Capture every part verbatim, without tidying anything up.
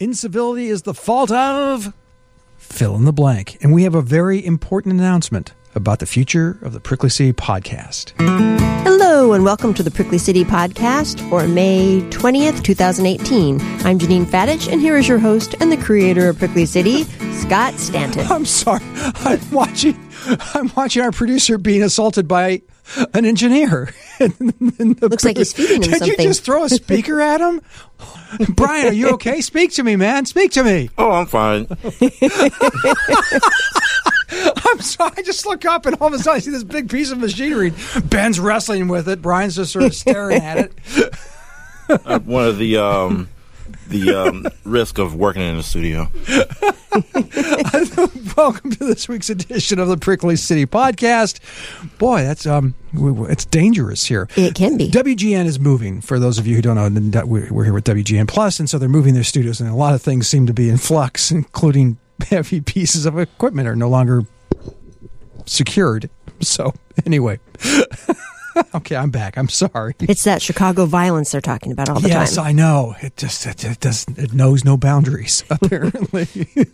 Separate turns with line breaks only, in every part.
Incivility is the fault of... fill in the blank. And we have a very important announcement about the future of the Prickly City Podcast.
Hello, and welcome to the Prickly City Podcast for May twentieth, twenty eighteen. I'm Janine Fadich, and here is your host and the creator of Prickly City, Scott Stanton.
I'm sorry. I'm watching, I'm watching our producer being assaulted by an engineer.
Looks like he's feeding him
Did
something.
Did you just throw a speaker at him? Brian, are you okay? Speak to me, man. Speak to me.
Oh, I'm fine.
I'm sorry. I just look up and all of a sudden I see this big piece of machinery. Ben's wrestling with it. Brian's just sort of staring at it.
Uh, one of the um, the um, risk of working in the studio.
Welcome to this week's edition of the Prickly City Podcast. Boy, that's um, it's dangerous here.
It can be.
W G N is moving. For those of you who don't know, we're here with W G N Plus, and so they're moving their studios, and a lot of things seem to be in flux, including heavy pieces of equipment are no longer secured. So anyway, okay, I'm back. I'm sorry.
It's that Chicago violence they're talking about all the
yes,
time.
Yes, I know. It just it, it does it knows no boundaries apparently.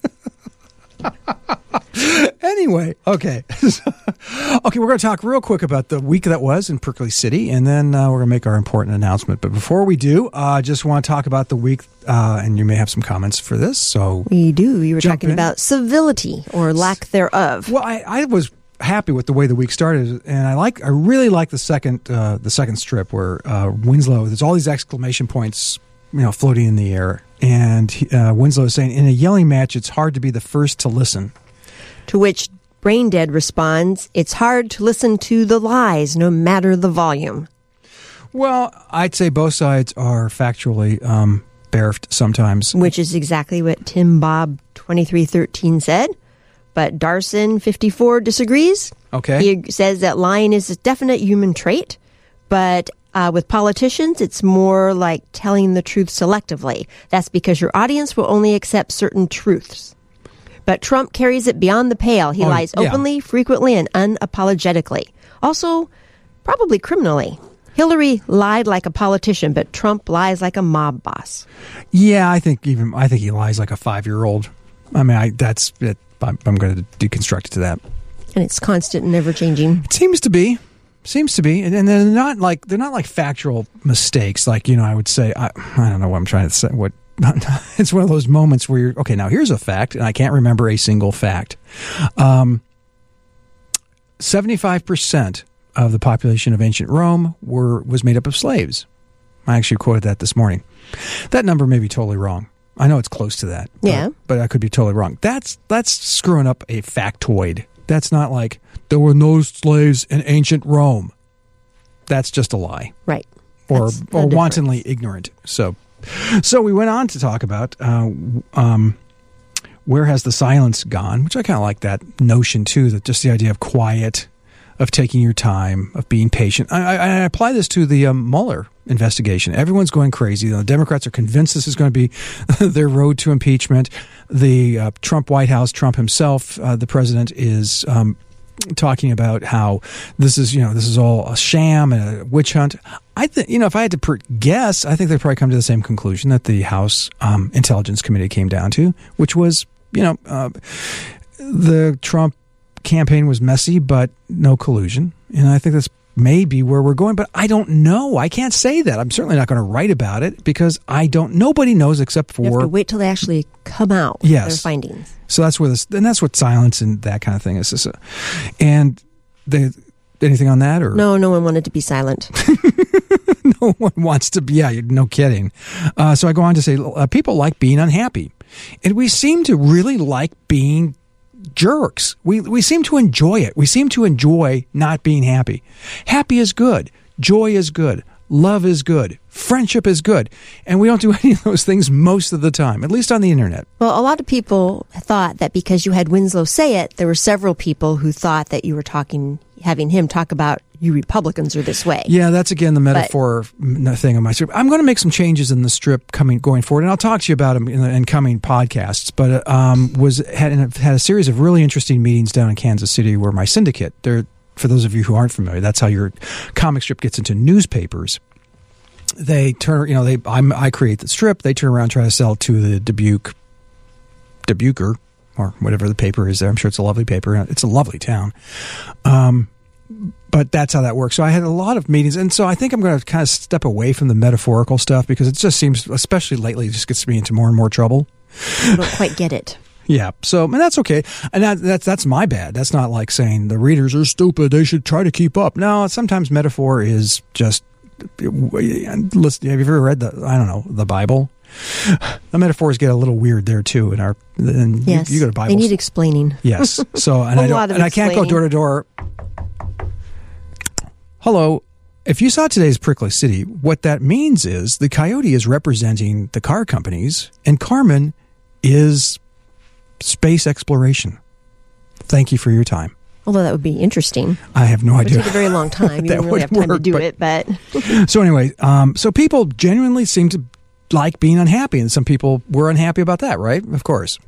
Anyway, okay. Okay, we're going to talk real quick about the week that was in Prickly City, and then uh, we're going to make our important announcement. But before we do, I uh, just want to talk about the week, uh, and you may have some comments for this. So
we do. You were talking
in.
about civility or lack thereof.
Well, I, I was happy with the way the week started, and I like, I really like the second, uh, the second strip where uh, Winslow. There's all these exclamation points, you know, floating in the air, and uh, Winslow is saying, "In a yelling match, it's hard to be the first to listen."
To which Braindead responds, "It's hard to listen to the lies, no matter the volume."
Well, I'd say both sides are factually um, barfed sometimes.
Which is exactly what Tim Bob twenty-three thirteen said. But Darson fifty-four disagrees.
Okay.
He says that lying is a definite human trait, but uh, with politicians, it's more like telling the truth selectively. That's because your audience will only accept certain truths. But Trump carries it beyond the pale. He
oh,
lies
yeah.
openly, frequently, and unapologetically. Also, probably criminally. Hillary lied like a politician, but Trump lies like a mob boss.
Yeah, I think even I think he lies like a five-year-old. I mean, I, that's it. I'm, I'm going to deconstruct it to that.
And it's constant and never-changing.
It seems to be. Seems to be, and, and they're not like they're not like factual mistakes. Like, you know, I would say I, I don't know what I'm trying to say. What it's one of those moments where you're okay. Now here's a fact, and I can't remember a single fact. Um, seventy-five percent of the population of ancient Rome were was made up of slaves. I actually quoted that this morning. That number may be totally wrong. I know it's close to that.
Yeah,
but, but I could be totally wrong. That's that's screwing up a factoid. That's not like there were no slaves in ancient Rome. That's just a lie.
Right.
Or
That's
or wantonly ignorant. So so we went on to talk about uh, um, where has the silence gone, which I kind of like that notion too, that just the idea of quiet, of taking your time, of being patient. I, I, I apply this to the um, Mueller investigation. Everyone's going crazy. The Democrats are convinced this is going to be their road to impeachment. The uh, Trump White House, Trump himself, uh, the president, is um, talking about how this is, you know, this is all a sham and a witch hunt. I think, you know, if I had to per- guess, I think they'd probably come to the same conclusion that the House um, Intelligence Committee came down to, which was, you know, uh, the Trump campaign was messy, but no collusion. And I think that's maybe where we're going, but I don't know. I can't say that. I'm certainly not going to write about it because I don't, nobody knows except for...
You have to wait till they actually come out with
yes.
their findings.
So that's where this, and that's what silence and that kind of thing is. So, and they, anything on that? Or
No, no one wanted to be silent.
No one wants to be, yeah, no kidding. Uh, so I go on to say, uh, people like being unhappy. And we seem to really like being jerks. We we seem to enjoy it. We seem to enjoy not being happy. Happy is good. Joy is good. Love is good. Friendship is good. And we don't do any of those things most of the time, at least on the internet.
Well, a lot of people thought that because you had Winslow say it, there were several people who thought that you were talking, having him talk about you Republicans are this way.
Yeah, that's again the metaphor but, thing on my strip. I'm going to make some changes in the strip coming going forward, and I'll talk to you about them in, the, in coming podcasts. But um, was had had a series of really interesting meetings down in Kansas City where my syndicate, they're, for those of you who aren't familiar, that's how your comic strip gets into newspapers. they turn, you know, they I'm, I create the strip. They turn around and try to sell it to the Dubuque, Dubuquer, or whatever the paper is there. I'm sure it's a lovely paper. It's a lovely town. Um, but that's how that works. So I had a lot of meetings. And so I think I'm going to kind of step away from the metaphorical stuff because it just seems, especially lately, it just gets me into more and more trouble.
I don't quite get it.
Yeah. So, and that's okay. And that, that's, that's my bad. That's not like saying the readers are stupid. They should try to keep up. No, sometimes metaphor is just, listen, have you ever read the, I don't know, the Bible? The metaphors get a little weird there too. In our, and
yes,
you, you go to Bible.
They need explaining.
Yes. So, and I don't, and I can't go door to door. Hello. If you saw today's Prickly City, what that means is the coyote is representing the car companies, and Carmen is space exploration. Thank you for your time.
Although that would be interesting.
I have no
it would
idea.
It would take a very long time. You don't really have time work, to do but, it, but...
So anyway, um, so people genuinely seem to like being unhappy, and some people were unhappy about that, right? Of course.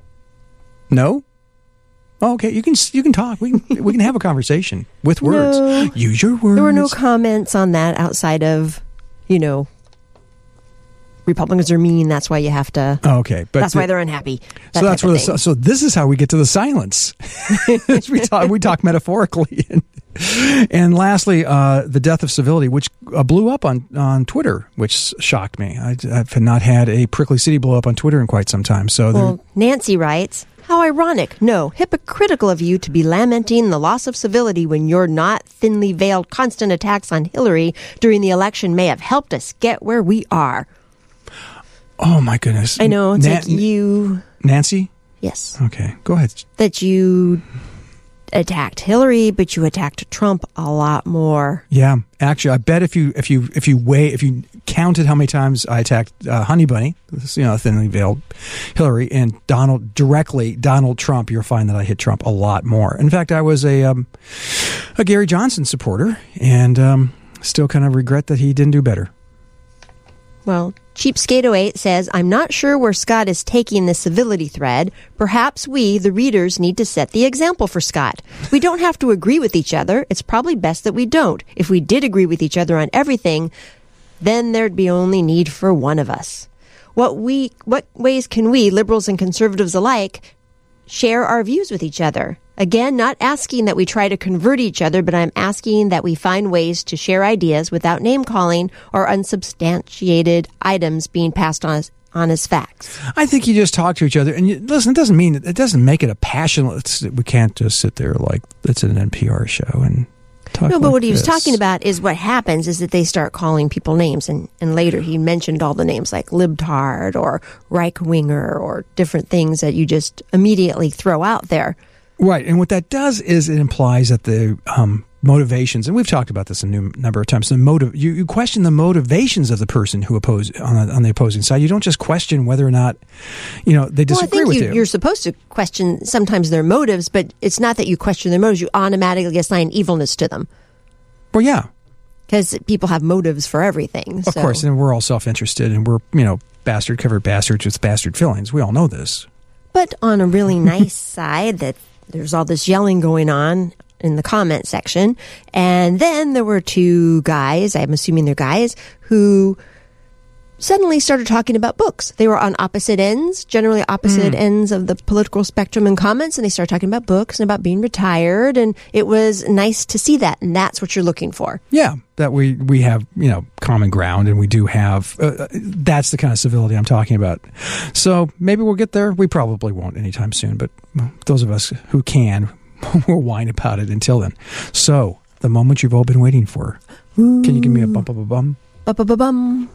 No? Oh, okay, you can you can talk. We can, we can have a conversation with words.
No,
use your words.
There were no comments on that outside of, you know, Republicans are mean. That's why you have to.
Oh, okay,
but that's the, why they're unhappy. That
so that's where the, so this is how we get to the silence. we talk we talk metaphorically. And, and lastly, uh, the death of civility, which uh, blew up on, on Twitter, which shocked me. I, I've not had a Prickly City blow up on Twitter in quite some time. So
well, Nancy writes, how ironic, no, hypocritical of you to be lamenting the loss of civility when your not thinly veiled constant attacks on Hillary during the election may have helped us get where we are.
Oh, my goodness.
I know. It's Na- like you...
Nancy?
Yes.
Okay, go ahead.
That you attacked Hillary, but you attacked Trump a lot more.
Yeah, actually, I bet if you if you if you weigh if you counted how many times I attacked uh, Honey Bunny, you know, thinly veiled Hillary, and Donald directly Donald Trump, you'll find that I hit Trump a lot more. In fact, I was a um, a Gary Johnson supporter, and um, still kind of regret that he didn't do better.
Well, Cheapskate oh eight says, I'm not sure where Scott is taking the civility thread. Perhaps we, the readers, need to set the example for Scott. We don't have to agree with each other. It's probably best that we don't. If we did agree with each other on everything, then there'd be only need for one of us. What we, what ways can we, liberals and conservatives alike, share our views with each other? Again, not asking that we try to convert each other, but I'm asking that we find ways to share ideas without name-calling or unsubstantiated items being passed on as, on as facts.
I think you just talk to each other. And you, listen, it doesn't mean, it doesn't make it a passionate, we can't just sit there like it's an N P R show and talk
No, but
like
what he was
this.
talking about is what happens is that they start calling people names. And, and later he mentioned all the names like libtard or Reich-Winger or different things that you just immediately throw out there.
Right, and what that does is it implies that the um, motivations, and we've talked about this a new number of times. The motive, you, you question the motivations of the person who oppose on, the, on the opposing side. You don't just question whether or not, you know, they disagree
well, I think
with
you,
you.
You're supposed to question sometimes their motives, but it's not that you question their motives. You automatically assign evilness to them.
Well, yeah,
because people have motives for everything.
Of
so.
course, and we're all self-interested, and we're you know bastard covered bastards with bastard feelings. We all know this.
But on a really nice side, that. There's all this yelling going on in the comment section. And then there were two guys, I'm assuming they're guys, who suddenly started talking about books. They were on opposite ends, generally opposite mm. ends of the political spectrum in comments, and they started talking about books and about being retired. And it was nice to see that. And that's what you're looking for.
Yeah, that we, we have, you know, common ground, and we do have, uh, that's the kind of civility I'm talking about. So maybe we'll get there. We probably won't anytime soon, but those of us who can will whine about it until then. So the moment you've all been waiting for. Ooh. Can you give me a bump, bump, bum?
Bump, bump, bum.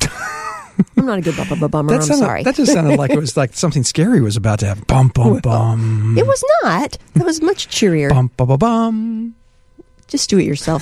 I'm not a good bump, bump, bummer. I'm
sounded,
sorry.
That just sounded like it was like something scary was about to happen. Bum, bum, bum.
It was not. That was much cheerier.
Bum, bum, bum, bum.
Just do it yourself.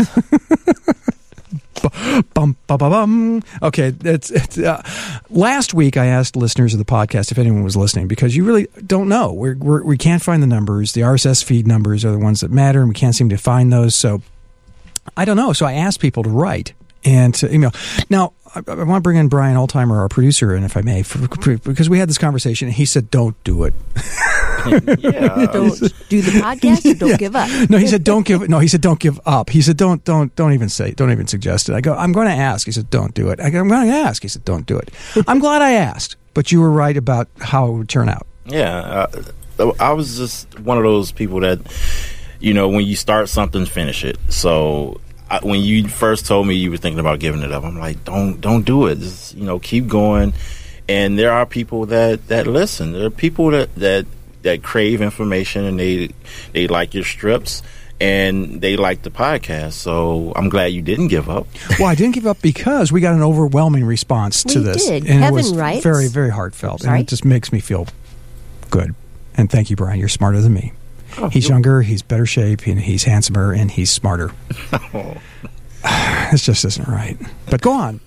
Bum, bum, bum, bum. Okay, it's, it's, uh, last week I asked listeners of the podcast if anyone was listening, because you really don't know. We're, we're, we can't find the numbers. The R S S feed numbers are the ones that matter, and we can't seem to find those. So I don't know. So I asked people to write and to email. Now, I, I want to bring in Brian Oldtimer, our producer, and if I may, for, for, because we had this conversation, and he said, don't do it.
yeah.
Don't do the podcast or don't
Yeah.
give up.
No, he said don't give. No, he said don't give up. He said don't don't don't even say don't even suggest it. I go, I'm going to ask. He said don't do it. I go, I'm going to ask. He said don't do it. I'm glad I asked, but you were right about how it would turn out.
Yeah, uh, I was just one of those people that, you know, when you start something, finish it. So I, when you first told me you were thinking about giving it up, I'm like, don't don't do it. Just, you know, keep going. And there are people that, that listen. There are people that, that, that crave information, and they they like your strips, and they like the podcast. So I'm glad you didn't give up.
Well, I didn't give up because we got an overwhelming response to
We
this.
did.
And
Kevin
it was
writes-
very, very heartfelt.
Sorry?
And it just makes me feel good. And thank you, Brian. You're smarter than me.
Oh,
He's
you're-
younger, he's better shape, and he's handsomer, and he's smarter.
Oh.
This just isn't right. But go on.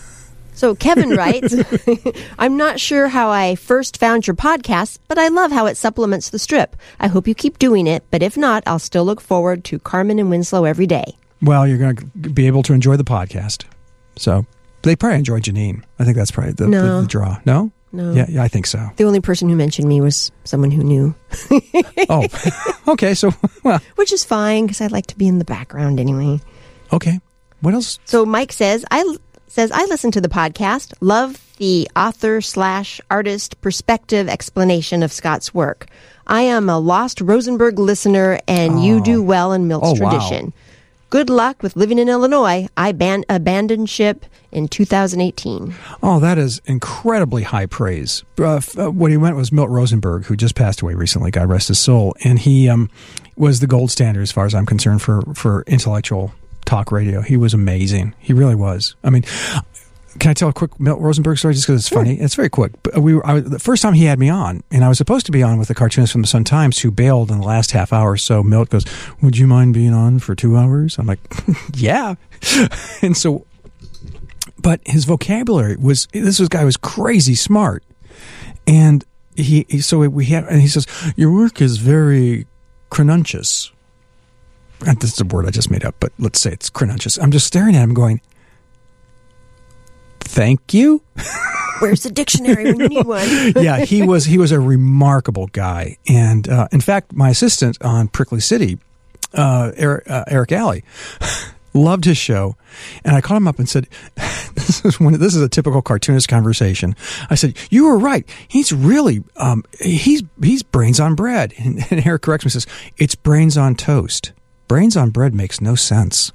So Kevin writes, I'm not sure how I first found your podcast, but I love how it supplements the strip. I hope you keep doing it, but if not, I'll still look forward to Carmen and Winslow every day.
Well, you're going to be able to enjoy the podcast. So they probably enjoy Janine. I think that's probably the,
No.
the, the draw. No?
No.
Yeah, yeah, I think so.
The only person who mentioned me was someone who knew,
Oh, okay. So, well,
which is fine because I like to be in the background anyway.
okay. What else?
So Mike says, I says I listen to the podcast, love the author slash artist perspective explanation of Scott's work. I am a lost Rosenberg listener, and you do well in Milt's
Oh, wow.
tradition. Good luck with living in Illinois. I ban- abandoned ship in two thousand eighteen.
Oh, that is incredibly high praise. Uh, f- uh, what he went was Milt Rosenberg, who just passed away recently, God rest his soul. And he um, was the gold standard, as far as I'm concerned, for, for intellectual talk radio. He was amazing. He really was. I mean, can I tell a quick Milt Rosenberg story just because it's funny? It's very quick. But we were, I, the first time he had me on, and I was supposed to be on with the cartoonist from the Sun-Times who bailed in the last half hour. So Milt goes, would you mind being on for two hours? I'm like, yeah. And so, but his vocabulary was, this was, guy was crazy smart. And he, he so we had, and he says, your work is very crenuntious. And this is a word I just made up, but let's say it's crenuntious. I'm just staring at him going, thank you.
Where's the dictionary when you need one?
Yeah, he was he was a remarkable guy. And uh, in fact, my assistant on Prickly City, uh, Eric, uh, Eric Alley, loved his show. And I called him up and said, this is one, this is a typical cartoonist conversation. I said, you were right. He's really, um, he's, he's brains on bread. And, and Eric corrects me and says, it's brains on toast. Brains on bread makes no sense.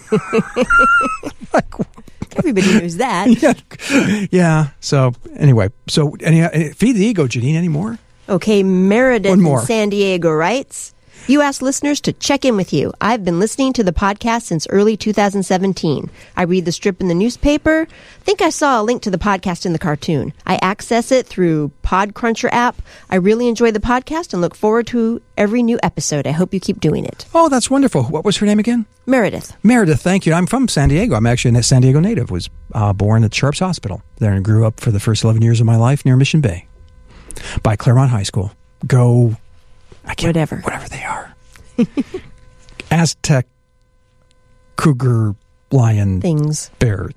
Like,
Everybody knows that.
yeah. Yeah. So anyway, so any, feed the ego, Janine, anymore?
Okay, Meredith
One more.
in San Diego writes, you asked listeners to check in with you. I've been listening to the podcast since early two thousand seventeen. I read the strip in the newspaper. Think I saw a link to the podcast in the cartoon. I access it through Podcruncher app. I really enjoy the podcast and look forward to every new episode. I hope you keep doing it.
Oh, that's wonderful. What was her name again?
Meredith.
Meredith, thank you. I'm from San Diego. I'm actually a San Diego native. Was uh, born at Sharps Hospital there and grew up for the first eleven years of my life near Mission Bay by Claremont High School. Go, I can't,
Whatever.
Whatever they are. Aztec, cougar, lion,
Things.
bear.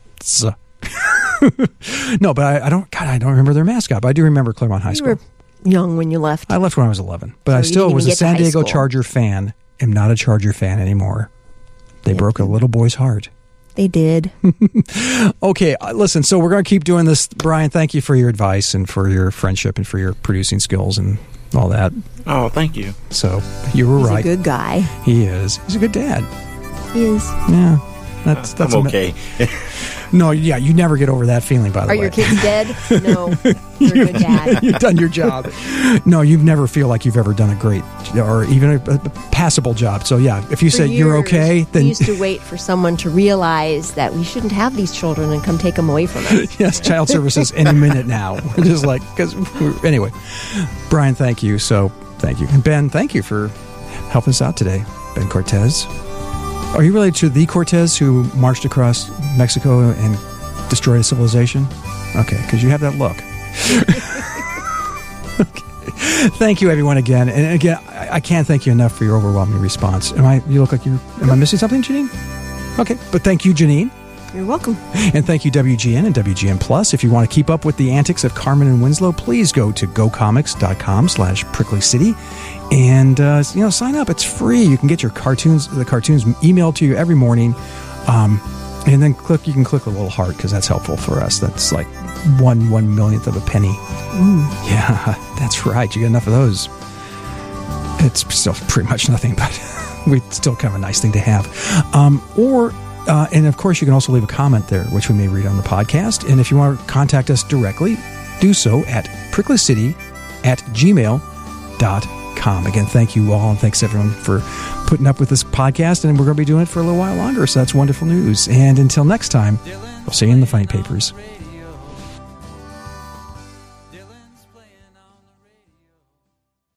No, but I, I don't, God, I don't remember their mascot, but I do remember Claremont High
You
School.
were young when you left.
I left when I was eleven, but
So
I
you
still
didn't
was
even
a
get to
San
high
Diego
school.
Charger fan. Am not a Charger fan anymore. They
Yeah.
broke a little boy's heart.
They did.
Okay, uh, listen, so we're going to keep doing this. Brian, thank you for your advice and for your friendship and for your producing skills and all that.
Oh, thank you.
So you were
He's
right.
a good guy.
He is. He's a good dad.
He is.
Yeah. That's that's
I'm
a-
okay.
No, yeah, you never get over that feeling, by the
Are
way.
your kids dead? No. You're a good dad.
You've done your job. No, you've never feel like you've ever done a great or even a, a passable job. So yeah, if you
For
say you're
years,
okay,
we
then
used to wait for someone to realize that we shouldn't have these children and come take them away from us.
yes, child services any minute now. We're just like, because anyway, Brian, thank you. So thank you. And Ben, thank you for helping us out today. Ben Cortez. Are you related to the Cortez who marched across Mexico and destroyed a civilization? Okay, because you have that look. Okay. Thank you, everyone, again. And again, I, I can't thank you enough for your overwhelming response. Am I? You look like you. Am I missing something, Janine? Okay, but thank you, Janine.
You're welcome.
And thank you, W G N and W G N Plus. If you want to keep up with the antics of Carmen and Winslow, please go to gocomics.com slash prickly city and uh, you know, sign up. It's free. You can get your cartoons, the cartoons emailed to you every morning. Um, and then click. You can click a little heart because that's helpful for us. That's like one one millionth of a penny.
Ooh.
Yeah, that's right. You get enough of those. It's still pretty much nothing, but we still kind of a nice thing to have. Um, or, uh, and of course, you can also leave a comment there, which we may read on the podcast. And if you want to contact us directly, do so at pricklycity at gmail dot com. Again, thank you all, and thanks everyone for putting up with this podcast. And we're going to be doing it for a little while longer, so that's wonderful news. And until next time, we'll see you in the funny papers.